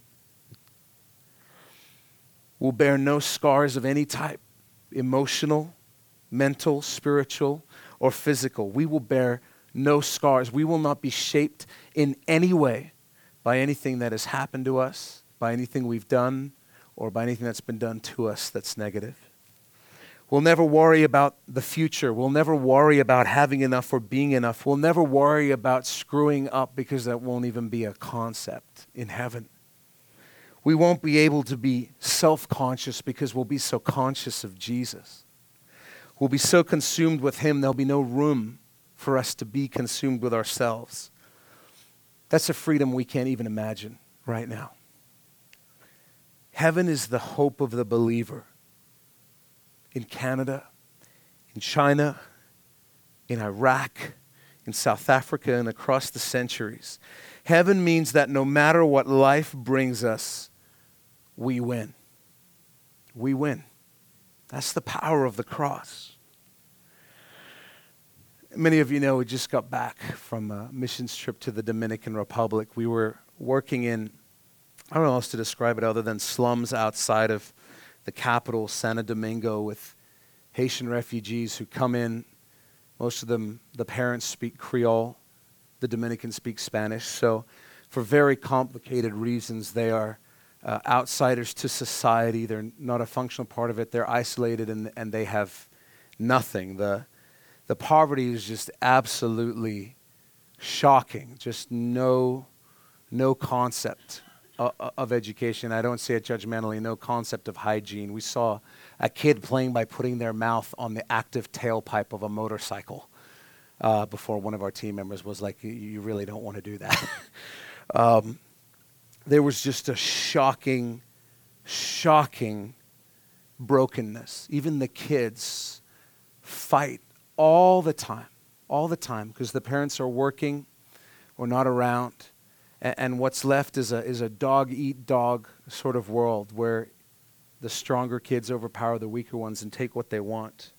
We'll bear no scars of any type, emotional, mental, spiritual, or physical. We will bear no scars. We will not be shaped in any way by anything that has happened to us, by anything we've done, or by anything that's been done to us that's negative. We'll never worry about the future. We'll never worry about having enough or being enough. We'll never worry about screwing up because that won't even be a concept in heaven. We won't be able to be self-conscious because we'll be so conscious of Jesus. We'll be so consumed with him, there'll be no room for us to be consumed with ourselves. That's a freedom we can't even imagine right now. Heaven is the hope of the believer in Canada, in China, in Iraq, in South Africa, and across the centuries. Heaven means that no matter what life brings us, we win. We win. That's the power of the cross. Many of you know we just got back from a missions trip to the Dominican Republic. We were working in, I don't know how else to describe it other than slums outside of the capital, Santo Domingo, with Haitian refugees who come in. Most of them, the parents speak Creole. The Dominicans speak Spanish. So for very complicated reasons, they are uh, outsiders to society. They're not a functional part of it. They're isolated and, and they have nothing. The The poverty is just absolutely shocking. Just no, no concept of, of education. I don't say it judgmentally, no concept of hygiene. We saw a kid playing by putting their mouth on the active tailpipe of a motorcycle uh, before one of our team members was like, you really don't want to do that. um, there was just a shocking, shocking brokenness. Even the kids fight all the time, all the time, because the parents are working or not around, and, and what's left is a is a dog-eat-dog sort of world where the stronger kids overpower the weaker ones and take what they want.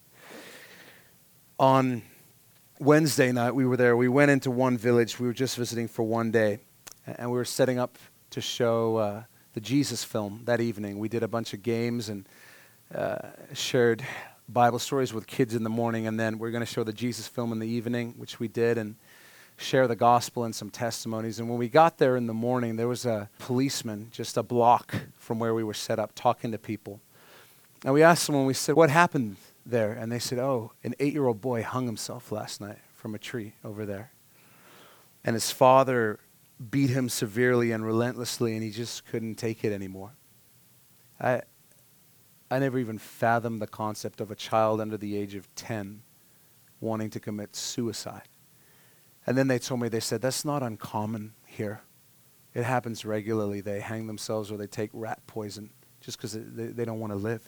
On Wednesday night, we were there. We went into one village. We were just visiting for one day, and we were setting up to show uh, the Jesus film that evening. We did a bunch of games and uh, shared Bible stories with kids in the morning, and then we're going to show the Jesus film in the evening, which we did, and share the gospel and some testimonies. And when we got there in the morning, there was a policeman just a block from where we were set up talking to people. And we asked someone, we said, what happened there? And they said, oh, an eight-year-old boy hung himself last night from a tree over there. And his father beat him severely and relentlessly, and he just couldn't take it anymore. I I never even fathomed the concept of a child under the age of ten wanting to commit suicide. And then they told me, they said, that's not uncommon here. It happens regularly. They hang themselves or they take rat poison just because they, they don't want to live.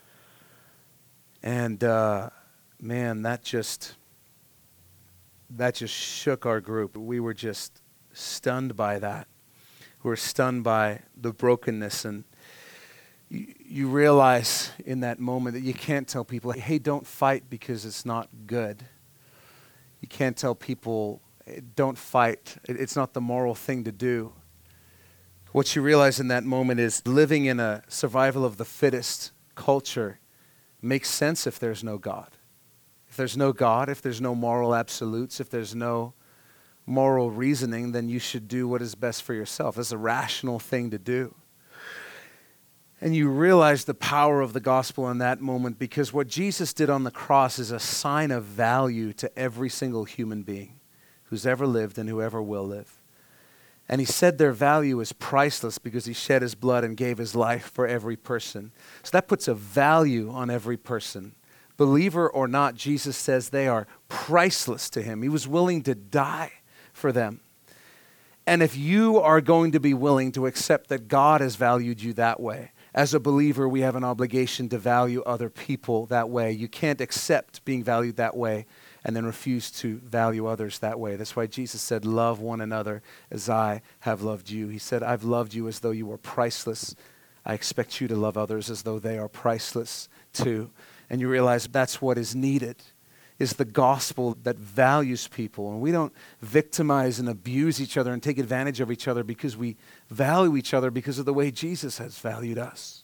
And uh, man, that just, that just shook our group. We were just stunned by that. We were stunned by the brokenness, and You, you realize in that moment that you can't tell people, hey, don't fight because it's not good. You can't tell people, don't fight. It, it's not the moral thing to do. What you realize in that moment is living in a survival of the fittest culture makes sense if there's no God. If there's no God, if there's no moral absolutes, if there's no moral reasoning, then you should do what is best for yourself. It's a rational thing to do. And you realize the power of the gospel in that moment, because what Jesus did on the cross is a sign of value to every single human being who's ever lived and whoever will live. And he said their value is priceless because he shed his blood and gave his life for every person. So that puts a value on every person. Believer or not, Jesus says they are priceless to him. He was willing to die for them. And if you are going to be willing to accept that God has valued you that way, as a believer, we have an obligation to value other people that way. You can't accept being valued that way and then refuse to value others that way. That's why Jesus said, love one another as I have loved you. He said, I've loved you as though you were priceless. I expect you to love others as though they are priceless too. And you realize that's what is needed, is the gospel that values people. And we don't victimize and abuse each other and take advantage of each other because we value each other because of the way Jesus has valued us.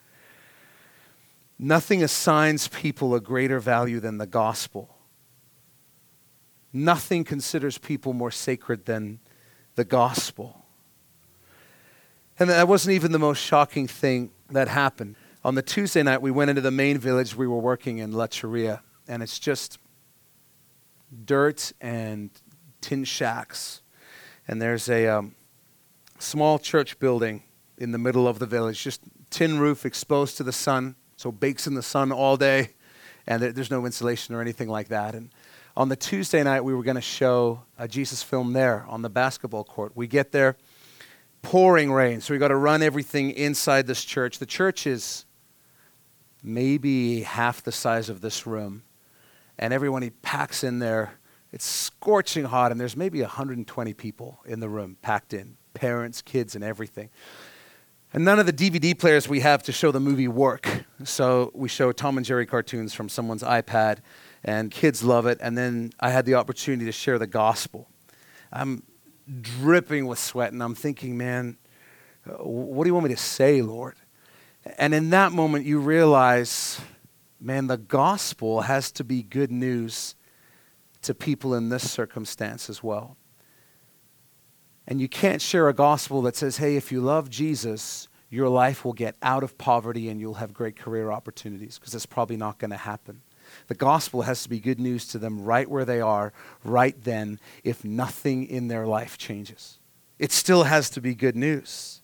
Nothing assigns people a greater value than the gospel. Nothing considers people more sacred than the gospel. And that wasn't even the most shocking thing that happened. On the Tuesday night, we went into the main village we were working in, La Cheria, and it's just dirt and tin shacks. And there's a um, small church building in the middle of the village, just tin roof exposed to the sun, so it bakes in the sun all day, and there, there's no insulation or anything like that. And On the Tuesday night, we were going to show a Jesus film there on the basketball court. We get there, pouring rain, so we got to run everything inside this church. The church is maybe half the size of this room, and everyone he packs in there. It's scorching hot, and there's maybe one hundred twenty people in the room packed in, parents, kids, and everything. And none of the D V D players we have to show the movie work. So we show Tom and Jerry cartoons from someone's iPad, and kids love it. And then I had the opportunity to share the gospel. I'm dripping with sweat, and I'm thinking, man, what do you want me to say, Lord? And in that moment, you realize, man, the gospel has to be good news to people in this circumstance as well. And you can't share a gospel that says, hey, if you love Jesus, your life will get out of poverty and you'll have great career opportunities, because that's probably not going to happen. The gospel has to be good news to them right where they are, right then, if nothing in their life changes. It still has to be good news.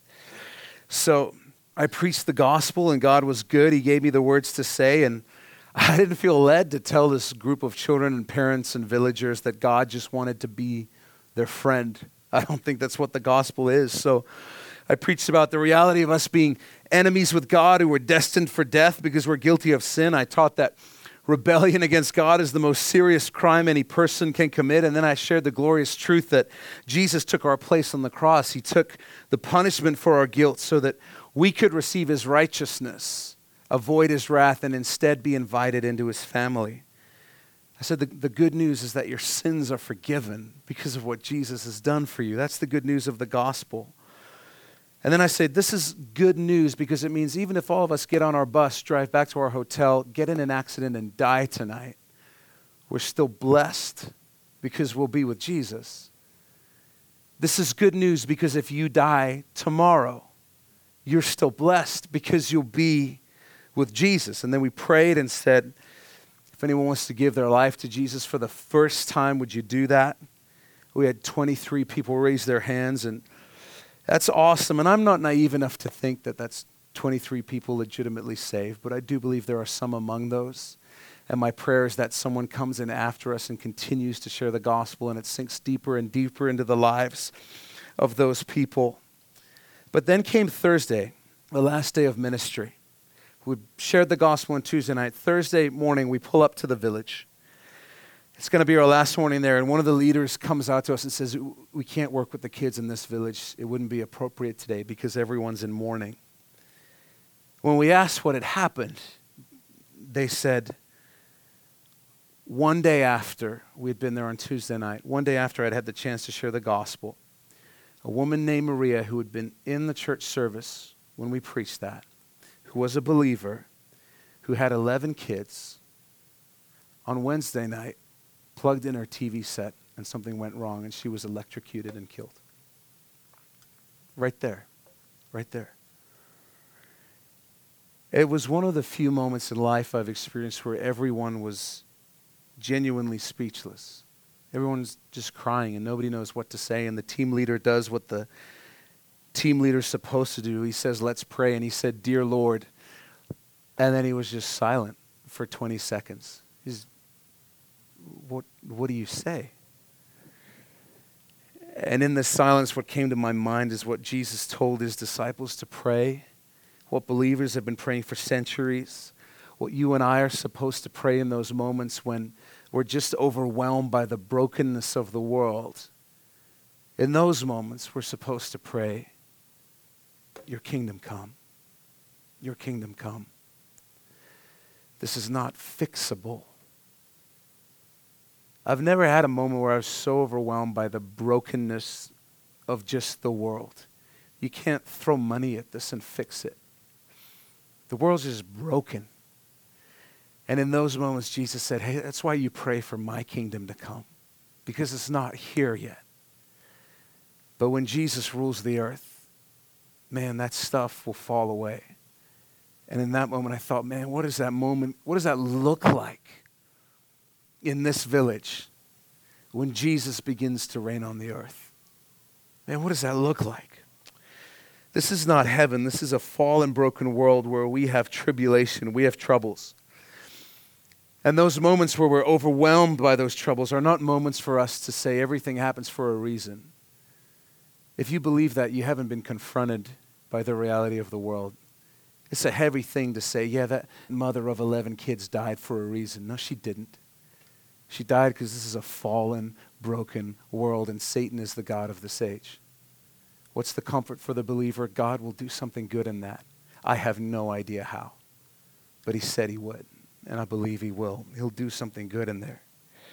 So I preached the gospel, and God was good. He gave me the words to say, and I didn't feel led to tell this group of children and parents and villagers that God just wanted to be their friend. I don't think that's what the gospel is. So I preached about the reality of us being enemies with God who were destined for death because we're guilty of sin. I taught that rebellion against God is the most serious crime any person can commit. And then I shared the glorious truth that Jesus took our place on the cross. He took the punishment for our guilt so that we could receive his righteousness, avoid his wrath, and instead be invited into his family. I said the, the good news is that your sins are forgiven because of what Jesus has done for you. That's the good news of the gospel. And then I said, this is good news because it means even if all of us get on our bus, drive back to our hotel, get in an accident and die tonight, we're still blessed because we'll be with Jesus. This is good news because if you die tomorrow, you're still blessed because you'll be with Jesus. And then we prayed and said, if anyone wants to give their life to Jesus for the first time, would you do that? We had twenty-three people raise their hands, and that's awesome. And I'm not naive enough to think that that's twenty-three people legitimately saved, but I do believe there are some among those. And my prayer is that someone comes in after us and continues to share the gospel, and it sinks deeper and deeper into the lives of those people. But then came Thursday, the last day of ministry. We shared the gospel on Tuesday night. Thursday morning, we pull up to the village. It's going to be our last morning there, and one of the leaders comes out to us and says, we can't work with the kids in this village. It wouldn't be appropriate today because everyone's in mourning. When we asked what had happened, they said, one day after, we had been there on Tuesday night, one day after I'd had the chance to share the gospel, a woman named Maria who had been in the church service when we preached that, who was a believer, who had eleven kids, on Wednesday night, plugged in her T V set and something went wrong and she was electrocuted and killed. Right there. Right there. It was one of the few moments in life I've experienced where everyone was genuinely speechless. Everyone's just crying and nobody knows what to say, and the team leader does what the team leader's supposed to do. He says, let's pray, and he said, dear Lord, and then he was just silent for twenty seconds. He's What what do you say? And in the silence, what came to my mind is what Jesus told his disciples to pray, what believers have been praying for centuries, what you and I are supposed to pray in those moments when we're just overwhelmed by the brokenness of the world. In those moments, we're supposed to pray, your kingdom come, your kingdom come. This is not fixable. I've never had a moment where I was so overwhelmed by the brokenness of just the world. You can't throw money at this and fix it. The world's just broken. And in those moments, Jesus said, hey, that's why you pray for my kingdom to come, because it's not here yet. But when Jesus rules the earth, man, that stuff will fall away. And in that moment, I thought, man, what is that moment? What does that look like in this village when Jesus begins to reign on the earth? Man, what does that look like? This is not heaven. This is a fallen, broken world where we have tribulation, we have troubles. And those moments where we're overwhelmed by those troubles are not moments for us to say everything happens for a reason. If you believe that, you haven't been confronted by the reality of the world. It's a heavy thing to say, yeah, that mother of eleven kids died for a reason. No, she didn't. She died because this is a fallen, broken world, and Satan is the god of this age. What's the comfort for the believer? God will do something good in that. I have no idea how, but he said he would. And I believe he will. He'll do something good in there.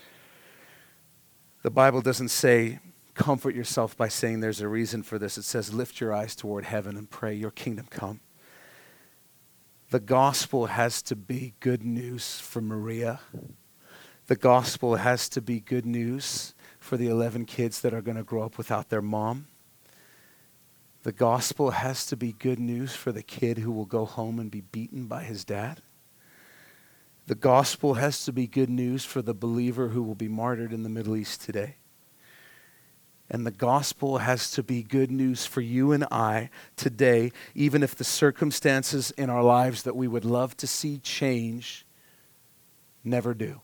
The Bible doesn't say, comfort yourself by saying there's a reason for this. It says, lift your eyes toward heaven and pray, your kingdom come. The gospel has to be good news for Maria. The gospel has to be good news for the eleven kids that are going to grow up without their mom. The gospel has to be good news for the kid who will go home and be beaten by his dad. The gospel has to be good news for the believer who will be martyred in the Middle East today. And the gospel has to be good news for you and I today, even if the circumstances in our lives that we would love to see change never do.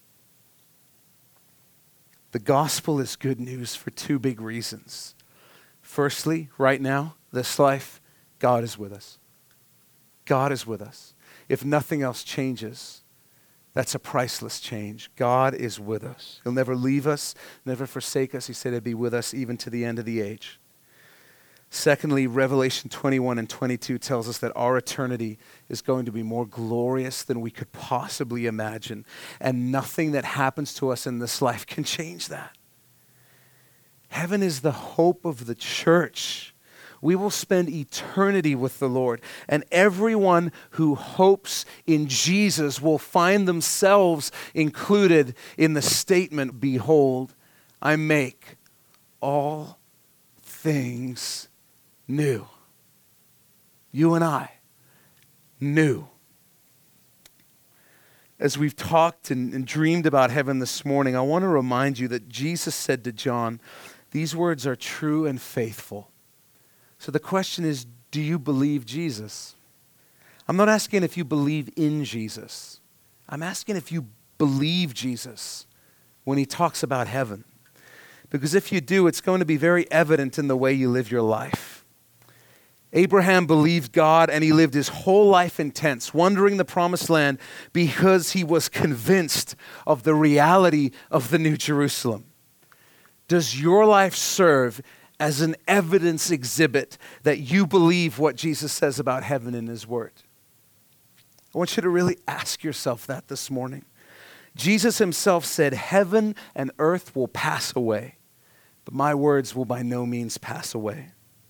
The gospel is good news for two big reasons. Firstly, right now, this life, God is with us. God is with us. If nothing else changes, that's a priceless change. God is with us. He'll never leave us, never forsake us. He said he'd be with us even to the end of the age. Secondly, Revelation twenty-one and twenty-two tells us that our eternity is going to be more glorious than we could possibly imagine. And nothing that happens to us in this life can change that. Heaven is the hope of the church. We will spend eternity with the Lord. And everyone who hopes in Jesus will find themselves included in the statement, behold, I make all things new. You and I, new. As we've talked and, and dreamed about heaven this morning, I want to remind you that Jesus said to John, these words are true and faithful. So the question is, do you believe Jesus? I'm not asking if you believe in Jesus. I'm asking if you believe Jesus when he talks about heaven. Because if you do, it's going to be very evident in the way you live your life. Abraham believed God and he lived his whole life in tents, wandering the promised land because he was convinced of the reality of the New Jerusalem. Does your life serve as an evidence exhibit that you believe what Jesus says about heaven in his word? I want you to really ask yourself that this morning. Jesus himself said, heaven and earth will pass away, but my words will by no means pass away.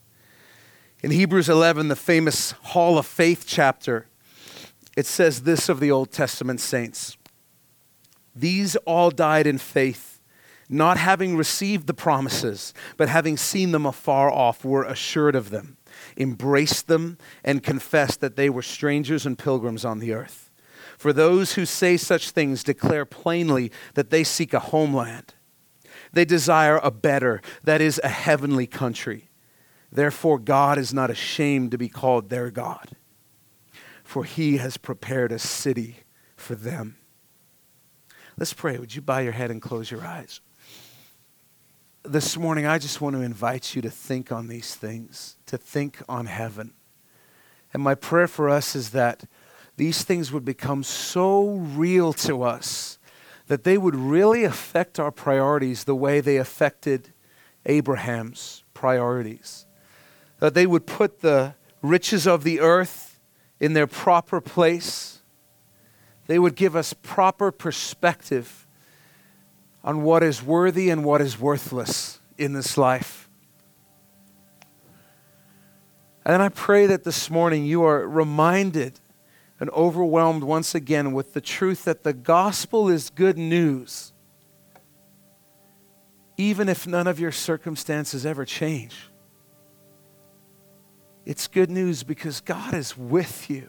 In Hebrews eleven, the famous Hall of Faith chapter, it says this of the Old Testament saints. These all died in faith, not having received the promises, but having seen them afar off, were assured of them, embraced them, and confessed that they were strangers and pilgrims on the earth. For those who say such things declare plainly that they seek a homeland. They desire a better, that is, a heavenly country. Therefore, God is not ashamed to be called their God, for he has prepared a city for them. Let's pray. Would you bow your head and close your eyes? This morning, I just want to invite you to think on these things, to think on heaven. And my prayer for us is that these things would become so real to us that they would really affect our priorities the way they affected Abraham's priorities. That they would put the riches of the earth in their proper place. They would give us proper perspective on what is worthy and what is worthless in this life. And I pray that this morning you are reminded and overwhelmed once again with the truth that the gospel is good news, even if none of your circumstances ever change. It's good news because God is with you.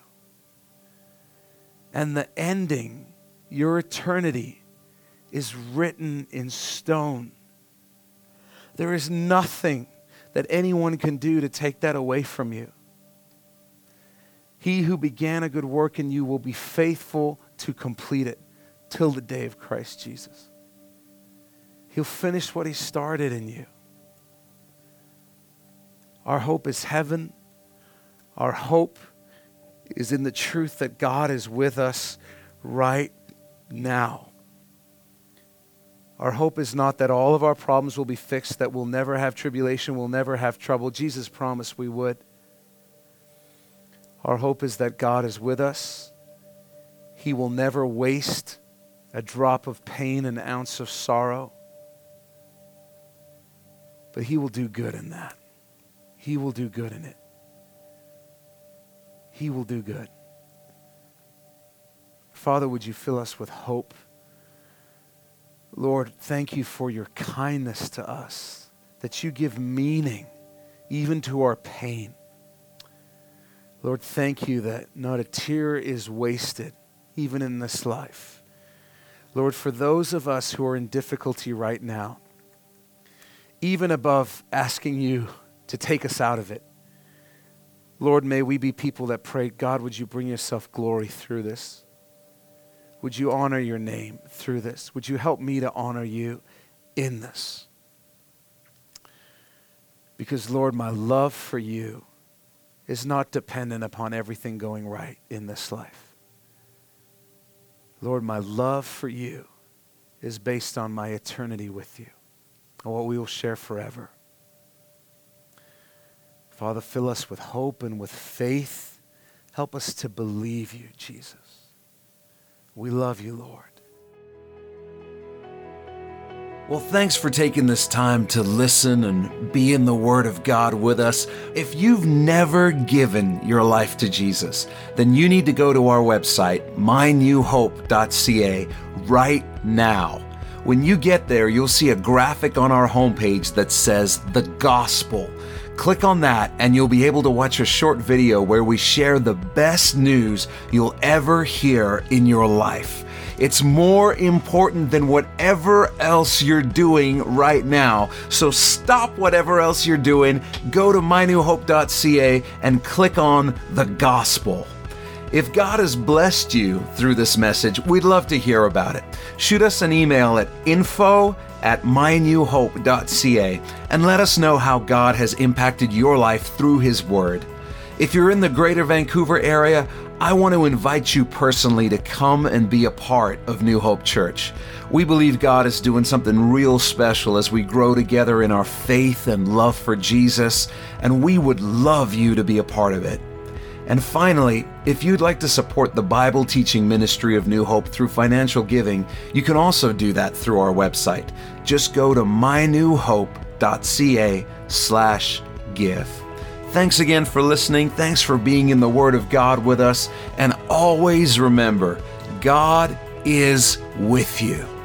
And the ending, your eternity, is written in stone. There is nothing that anyone can do to take that away from you. He who began a good work in you will be faithful to complete it till the day of Christ Jesus. He'll finish what he started in you. Our hope is heaven. Our hope is in the truth that God is with us right now. Our hope is not that all of our problems will be fixed, that we'll never have tribulation, we'll never have trouble. Jesus promised we would. Our hope is that God is with us. He will never waste a drop of pain, an ounce of sorrow. But he will do good in that. He will do good in it. He will do good. Father, would you fill us with hope? Lord, thank you for your kindness to us, that you give meaning even to our pain. Lord, thank you that not a tear is wasted, even in this life. Lord, for those of us who are in difficulty right now, even above asking you to take us out of it, Lord, may we be people that pray, God, would you bring yourself glory through this? Would you honor your name through this? Would you help me to honor you in this? Because, Lord, my love for you is not dependent upon everything going right in this life. Lord, my love for you is based on my eternity with you and what we will share forever. Father, fill us with hope and with faith. Help us to believe you, Jesus. We love you, Lord. Well, thanks for taking this time to listen and be in the Word of God with us. If you've never given your life to Jesus, then you need to go to our website, my new hope dot c a, right now. When you get there, you'll see a graphic on our homepage that says The Gospel. Click on that and you'll be able to watch a short video where we share the best news you'll ever hear in your life. It's more important than whatever else you're doing right now. So stop whatever else you're doing, go to my new hope dot c a and click on The Gospel. If God has blessed you through this message, we'd love to hear about it. Shoot us an email at info at my new hope dot c a and let us know how God has impacted your life through His Word. If you're in the greater Vancouver area, I want to invite you personally to come and be a part of New Hope Church. We believe God is doing something real special as we grow together in our faith and love for Jesus, and we would love you to be a part of it. And finally, if you'd like to support the Bible teaching ministry of New Hope through financial giving, you can also do that through our website. Just go to my new hope dot c a slash give. Thanks again for listening. Thanks for being in the Word of God with us. And always remember, God is with you.